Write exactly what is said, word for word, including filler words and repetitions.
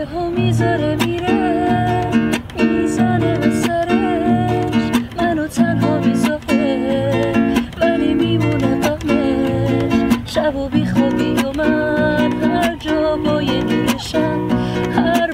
گوشه ها میذاره میره میزنه به سرش منو تنها میذاره ولی میمونه غمش شب و بیخوابی و من هر جا با یه نور شب هر